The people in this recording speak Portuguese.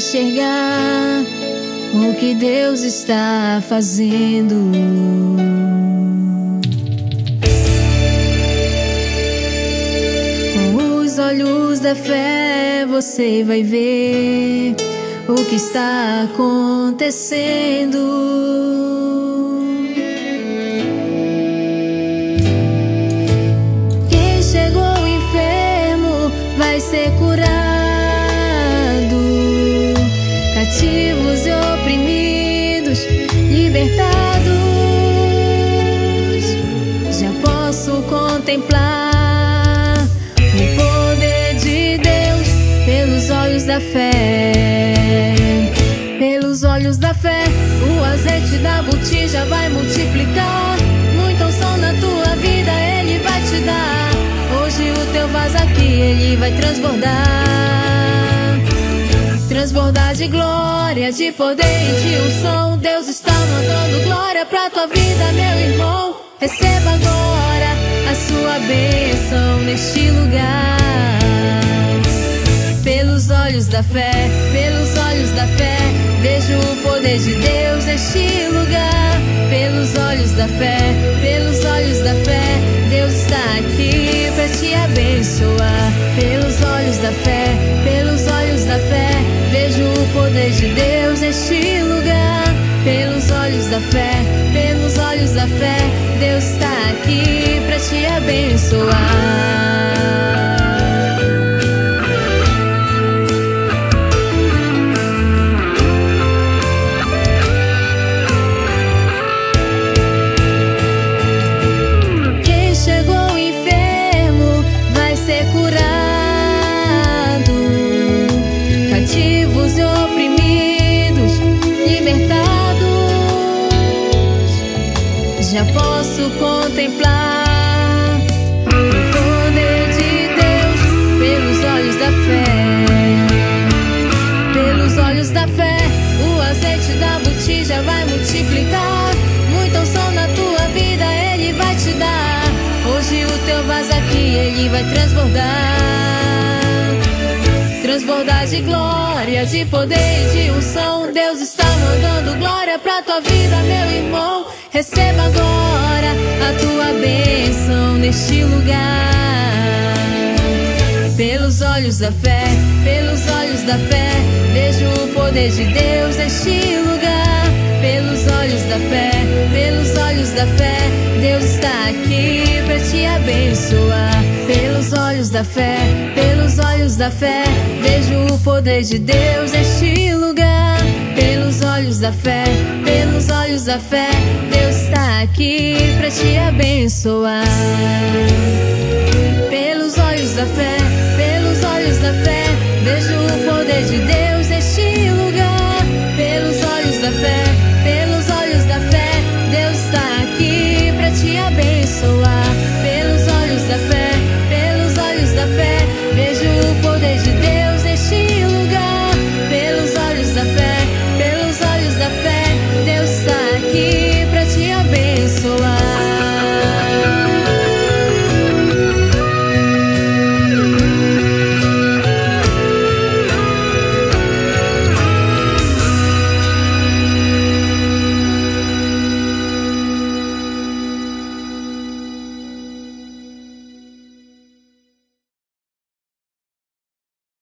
enxergar o que Deus está fazendo. Com os olhos da fé você vai ver o que está acontecendo. Quem chegou enfermo vai ser curado, cativos e oprimidos libertados. Já posso contemplar o poder de Deus pelos olhos da fé. Pelos olhos da fé, o azeite da botija vai multiplicar. Muita unção na tua vida Ele vai te dar. Hoje o teu vaso aqui Ele vai transbordar. Transbordar de glória, de poder e de unção. Deus está mandando glória pra tua vida, meu irmão. Receba agora a sua bênção neste lugar. Pelos olhos da fé, pelos olhos da fé, vejo o poder de Deus neste lugar. Pelos olhos da fé, pelos olhos da fé, Deus está aqui pra te abençoar. Pelos olhos da fé, pelos olhos da fé, vejo o poder de Deus neste lugar. Pelos olhos da fé, pelos olhos da fé, Deus está aqui pra te abençoar. Cativos e oprimidos libertados. Já posso contemplar o poder de Deus pelos olhos da fé. Pelos olhos da fé, o azeite da botija vai multiplicar. Muita unção na tua vida Ele vai te dar. Hoje o teu vaso aqui Ele vai transbordar. Transbordar de glória, de poder e de unção. Deus está mandando glória pra tua vida, meu irmão. Receba agora a tua bênção neste lugar. Pelos olhos da fé, pelos olhos da fé, vejo o poder de Deus neste lugar. Pelos olhos da fé, pelos olhos da fé, Deus está aqui pra te abençoar. Pelos olhos da fé, pelos olhos da fé, vejo o poder de Deus neste lugar. Pelos olhos da fé, pelos olhos da fé, Deus está aqui pra te abençoar.